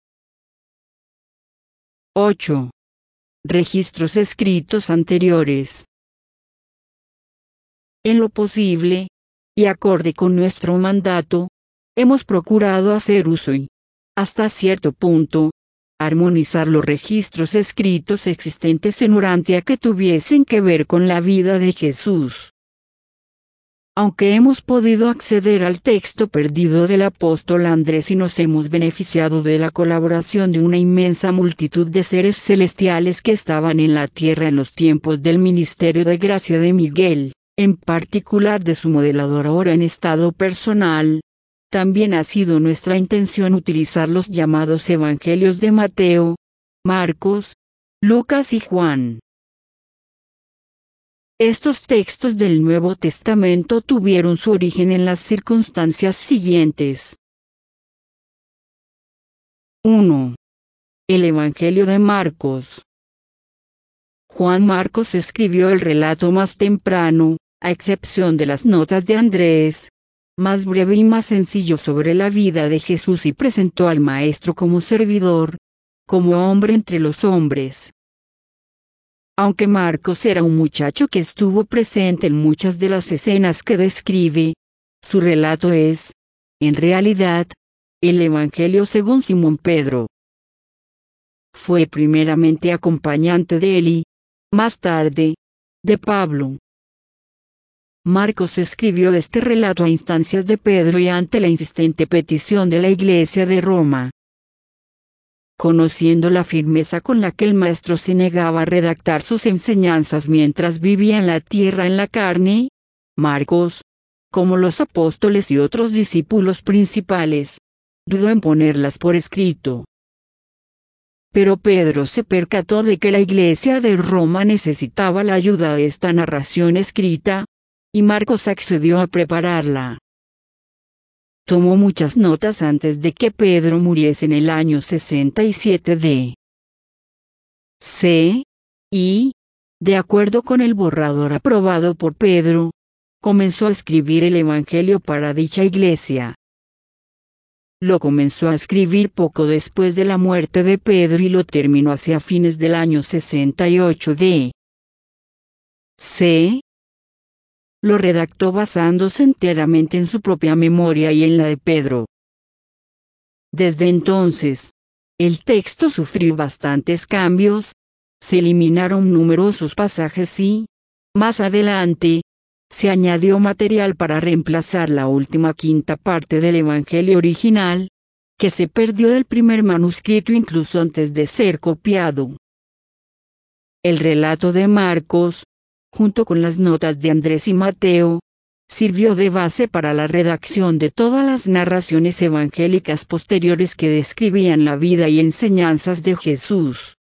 8. Registros escritos anteriores. En lo posible, y acorde con nuestro mandato, hemos procurado hacer uso y, hasta cierto punto, armonizar los registros escritos existentes en Urantia que tuviesen que ver con la vida de Jesús. Aunque hemos podido acceder al texto perdido del apóstol Andrés y nos hemos beneficiado de la colaboración de una inmensa multitud de seres celestiales que estaban en la tierra en los tiempos del ministerio de gracia de Miguel, en particular de su modelador ahora en estado personal, también ha sido nuestra intención utilizar los llamados Evangelios de Mateo, Marcos, Lucas y Juan. Estos textos del Nuevo Testamento tuvieron su origen en las circunstancias siguientes. 1. El Evangelio de Marcos. Juan Marcos escribió el relato más temprano, a excepción de las notas de Andrés, más breve y más sencillo sobre la vida de Jesús y presentó al Maestro como servidor, como hombre entre los hombres. Aunque Marcos era un muchacho que estuvo presente en muchas de las escenas que describe, su relato es, en realidad, el Evangelio según Simón Pedro. Fue primeramente acompañante de él y, más tarde, de Pablo. Marcos escribió este relato a instancias de Pedro y ante la insistente petición de la Iglesia de Roma. Conociendo la firmeza con la que el Maestro se negaba a redactar sus enseñanzas mientras vivía en la tierra en la carne, Marcos, como los apóstoles y otros discípulos principales, dudó en ponerlas por escrito. Pero Pedro se percató de que la Iglesia de Roma necesitaba la ayuda de esta narración escrita, y Marcos accedió a prepararla. Tomó muchas notas antes de que Pedro muriese en el año 67 d.C. y, de acuerdo con el borrador aprobado por Pedro, comenzó a escribir el Evangelio para dicha iglesia. Lo comenzó a escribir poco después de la muerte de Pedro y lo terminó hacia fines del año 68 d.C. Lo redactó basándose enteramente en su propia memoria y en la de Pedro. Desde entonces, el texto sufrió bastantes cambios, se eliminaron numerosos pasajes y, más adelante, se añadió material para reemplazar la última quinta parte del Evangelio original, que se perdió del primer manuscrito incluso antes de ser copiado. El relato de Marcos, junto con las notas de Andrés y Mateo, sirvió de base para la redacción de todas las narraciones evangélicas posteriores que describían la vida y enseñanzas de Jesús.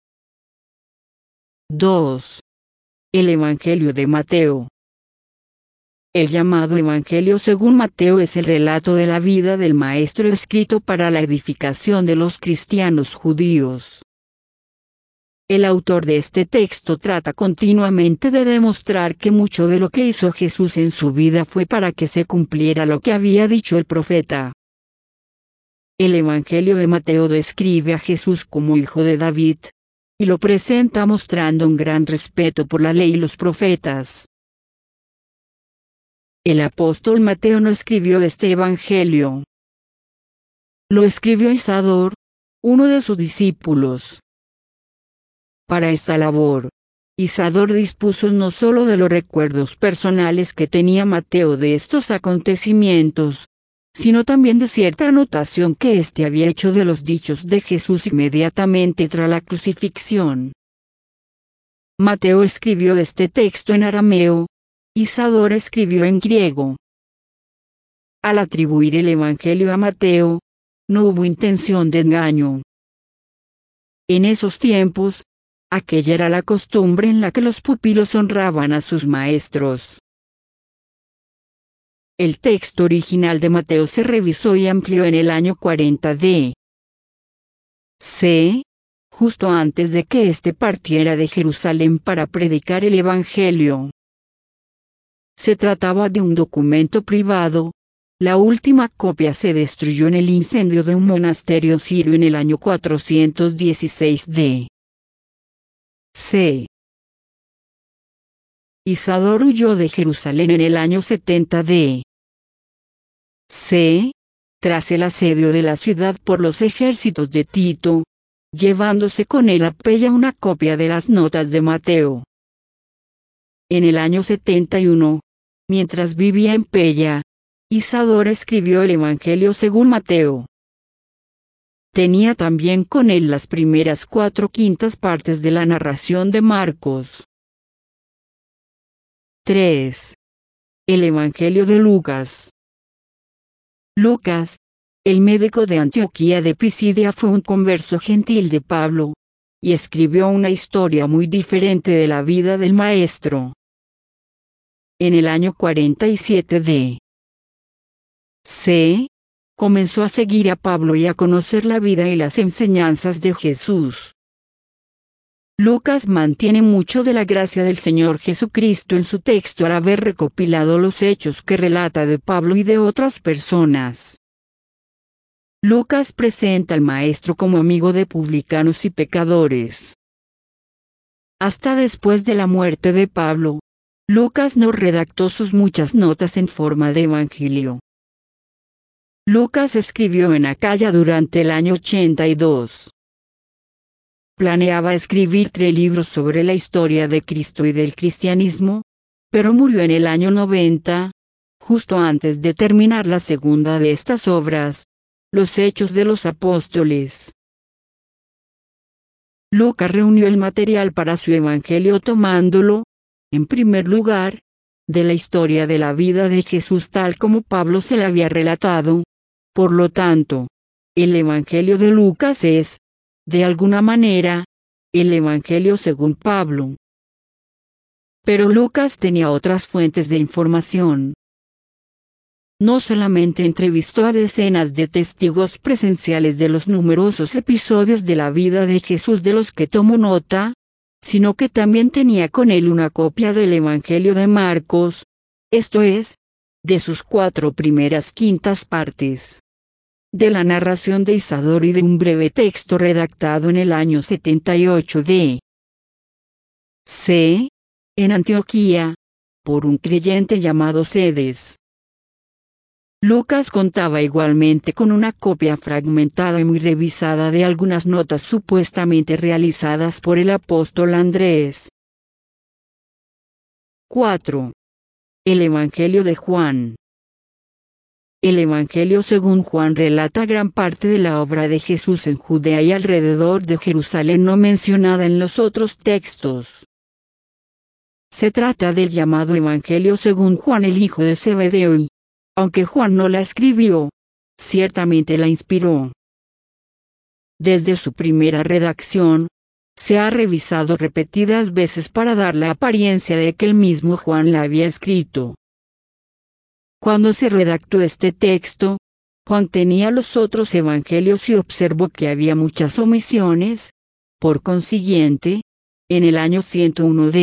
2. El Evangelio de Mateo. El llamado Evangelio según Mateo es el relato de la vida del Maestro escrito para la edificación de los cristianos judíos. El autor de este texto trata continuamente de demostrar que mucho de lo que hizo Jesús en su vida fue para que se cumpliera lo que había dicho el profeta. El Evangelio de Mateo describe a Jesús como hijo de David, y lo presenta mostrando un gran respeto por la ley y los profetas. El apóstol Mateo no escribió este Evangelio. Lo escribió Isador, uno de sus discípulos. Para esta labor, Isador dispuso no solo de los recuerdos personales que tenía Mateo de estos acontecimientos, sino también de cierta anotación que éste había hecho de los dichos de Jesús inmediatamente tras la crucifixión. Mateo escribió este texto en arameo, Isador escribió en griego. Al atribuir el Evangelio a Mateo, no hubo intención de engaño. En esos tiempos, aquella era la costumbre en la que los pupilos honraban a sus maestros. El texto original de Mateo se revisó y amplió en el año 40 d.C., justo antes de que éste partiera de Jerusalén para predicar el Evangelio. Se trataba de un documento privado. La última copia se destruyó en el incendio de un monasterio sirio en el año 416 d.C. Isador huyó de Jerusalén en el año 70 d.C., tras el asedio de la ciudad por los ejércitos de Tito, llevándose con él a Pella una copia de las notas de Mateo. En el año 71, mientras vivía en Pella, Isadora escribió el Evangelio según Mateo. Tenía también con él las primeras 4/5 partes de la narración de Marcos. 3. El Evangelio de Lucas. Lucas, el médico de Antioquía de Pisidia, fue un converso gentil de Pablo, y escribió una historia muy diferente de la vida del maestro. En el año 47 d.C., comenzó a seguir a Pablo y a conocer la vida y las enseñanzas de Jesús. Lucas mantiene mucho de la gracia del Señor Jesucristo en su texto al haber recopilado los hechos que relata de Pablo y de otras personas. Lucas presenta al maestro como amigo de publicanos y pecadores. Hasta después de la muerte de Pablo, Lucas no redactó sus muchas notas en forma de evangelio. Lucas escribió en Acaya durante el año 82. Planeaba escribir 3 libros sobre la historia de Cristo y del cristianismo, pero murió en el año 90, justo antes de terminar la segunda de estas obras, Los Hechos de los Apóstoles. Lucas reunió el material para su evangelio tomándolo, en primer lugar, de la historia de la vida de Jesús tal como Pablo se la había relatado. Por lo tanto, el evangelio de Lucas es, de alguna manera, el evangelio según Pablo. Pero Lucas tenía otras fuentes de información. No solamente entrevistó a decenas de testigos presenciales de los numerosos episodios de la vida de Jesús de los que tomó nota, sino que también tenía con él una copia del Evangelio de Marcos, esto es, de sus 4 primeras 5 partes. De la narración de Isadora y de un breve texto redactado en el año 78 d.C., en Antioquía, por un creyente llamado Cedes. Lucas contaba igualmente con una copia fragmentada y muy revisada de algunas notas supuestamente realizadas por el apóstol Andrés. 4. El Evangelio de Juan. El Evangelio según Juan relata gran parte de la obra de Jesús en Judea y alrededor de Jerusalén no mencionada en los otros textos. Se trata del llamado Evangelio según Juan el hijo de Zebedeo y, aunque Juan no la escribió, ciertamente la inspiró. Desde su primera redacción, se ha revisado repetidas veces para dar la apariencia de que el mismo Juan la había escrito. Cuando se redactó este texto, Juan tenía los otros evangelios y observó que había muchas omisiones. Por consiguiente, en el año 101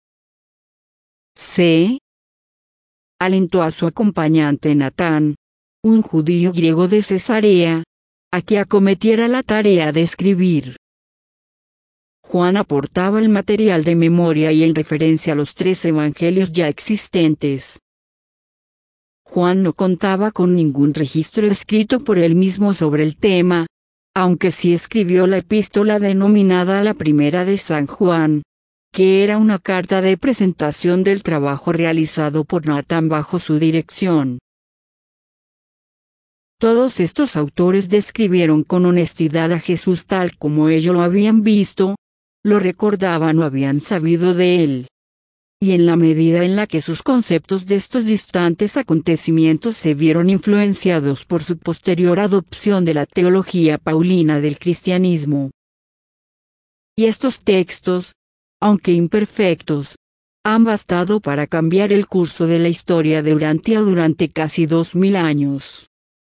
d.C., alentó a su acompañante Natán, un judío griego de Cesarea, a que acometiera la tarea de escribir. Juan aportaba el material de memoria y en referencia a los 3 evangelios ya existentes. Juan no contaba con ningún registro escrito por él mismo sobre el tema, aunque sí escribió la epístola denominada la Primera de San Juan, que era una carta de presentación del trabajo realizado por Natán bajo su dirección. Todos estos autores describieron con honestidad a Jesús tal como ellos lo habían visto, lo recordaban o habían sabido de él. Y en la medida en la que sus conceptos de estos distantes acontecimientos se vieron influenciados por su posterior adopción de la teología paulina del cristianismo. Y estos textos, aunque imperfectos, han bastado para cambiar el curso de la historia de Urantia durante casi 2000 años.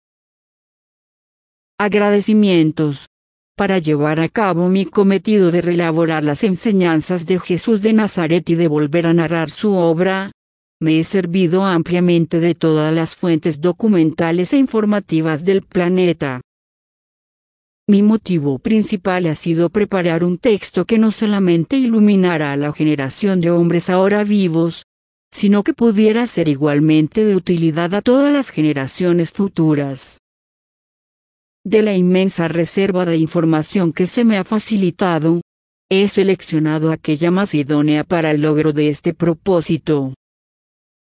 Agradecimientos. Para llevar a cabo mi cometido de reelaborar las enseñanzas de Jesús de Nazaret y de volver a narrar su obra, me he servido ampliamente de todas las fuentes documentales e informativas del planeta. Mi motivo principal ha sido preparar un texto que no solamente iluminara a la generación de hombres ahora vivos, sino que pudiera ser igualmente de utilidad a todas las generaciones futuras. De la inmensa reserva de información que se me ha facilitado, he seleccionado aquella más idónea para el logro de este propósito.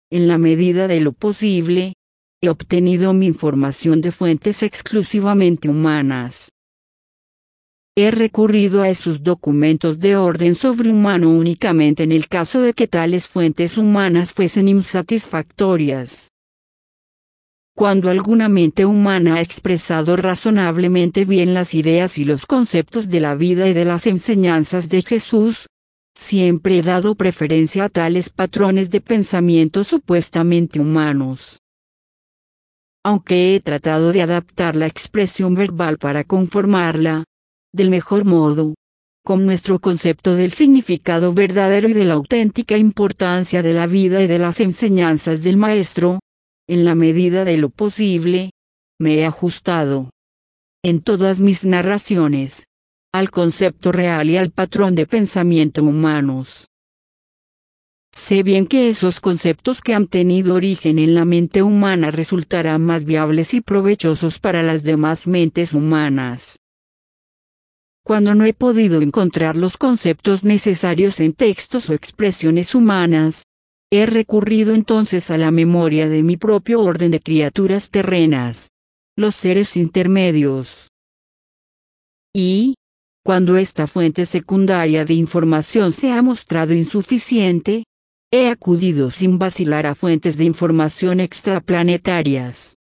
en la medida de lo posible, he obtenido mi información de fuentes exclusivamente humanas. He recurrido a esos documentos de orden sobrehumano únicamente en el caso de que tales fuentes humanas fuesen insatisfactorias. Cuando alguna mente humana ha expresado razonablemente bien las ideas y los conceptos de la vida y de las enseñanzas de Jesús, siempre he dado preferencia a tales patrones de pensamiento supuestamente humanos. Aunque he tratado de adaptar la expresión verbal para conformarla, del mejor modo, con nuestro concepto del significado verdadero y de la auténtica importancia de la vida y de las enseñanzas del Maestro, en la medida de lo posible, me he ajustado, en todas mis narraciones, al concepto real y al patrón de pensamiento humanos. Sé bien que esos conceptos que han tenido origen en la mente humana resultarán más viables y provechosos para las demás mentes humanas. Cuando no he podido encontrar los conceptos necesarios en textos o expresiones humanas, he recurrido entonces a la memoria de mi propio orden de criaturas terrenas, los seres intermedios. Y, cuando esta fuente secundaria de información se ha mostrado insuficiente, he acudido sin vacilar a fuentes de información extraplanetarias.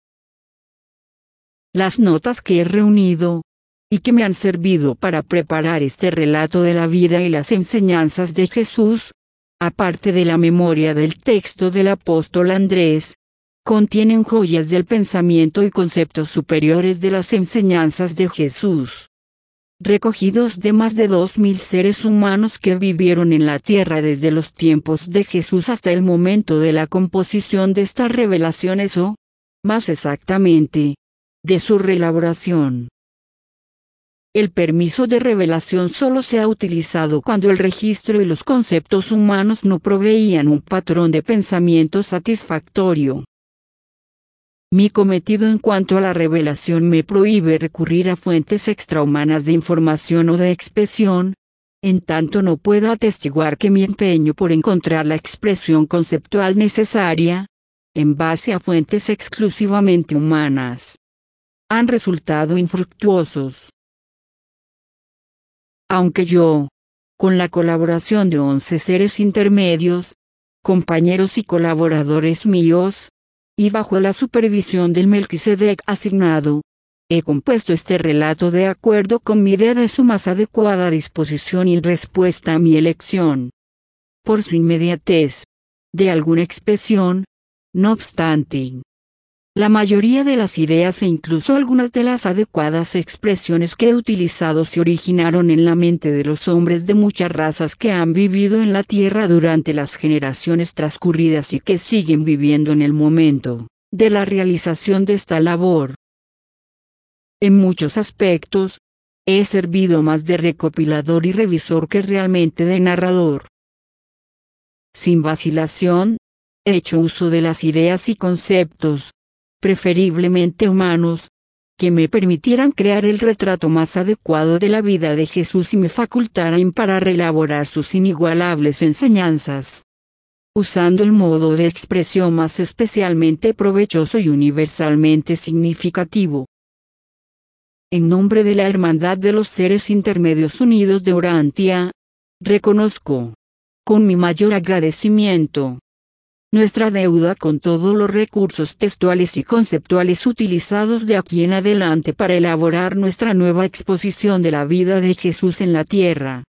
Las notas que he reunido, y que me han servido para preparar este relato de la vida y las enseñanzas de Jesús, aparte de la memoria del texto del apóstol Andrés, contienen joyas del pensamiento y conceptos superiores de las enseñanzas de Jesús, recogidos de más de 2000 seres humanos que vivieron en la tierra desde los tiempos de Jesús hasta el momento de la composición de estas revelaciones o, más exactamente, de su reelaboración. El permiso de revelación solo se ha utilizado cuando el registro y los conceptos humanos no proveían un patrón de pensamiento satisfactorio. Mi cometido en cuanto a la revelación me prohíbe recurrir a fuentes extrahumanas de información o de expresión, en tanto no puedo atestiguar que mi empeño por encontrar la expresión conceptual necesaria, en base a fuentes exclusivamente humanas, han resultado infructuosos. Aunque yo, con la colaboración de 11 seres intermedios, compañeros y colaboradores míos, y bajo la supervisión del Melquisedec asignado, he compuesto este relato de acuerdo con mi idea de su más adecuada disposición y respuesta a mi elección, por su inmediatez, de alguna expresión, no obstante. La mayoría de las ideas e incluso algunas de las adecuadas expresiones que he utilizado se originaron en la mente de los hombres de muchas razas que han vivido en la Tierra durante las generaciones transcurridas y que siguen viviendo en el momento de la realización de esta labor. En muchos aspectos, he servido más de recopilador y revisor que realmente de narrador. Sin vacilación, he hecho uso de las ideas y conceptos, preferiblemente humanos, que me permitieran crear el retrato más adecuado de la vida de Jesús y me facultaran para reelaborar sus inigualables enseñanzas, usando el modo de expresión más especialmente provechoso y universalmente significativo. En nombre de la Hermandad de los Seres Intermedios Unidos de Urantia, reconozco, con mi mayor agradecimiento, nuestra deuda con todos los recursos textuales y conceptuales utilizados de aquí en adelante para elaborar nuestra nueva exposición de la vida de Jesús en la tierra.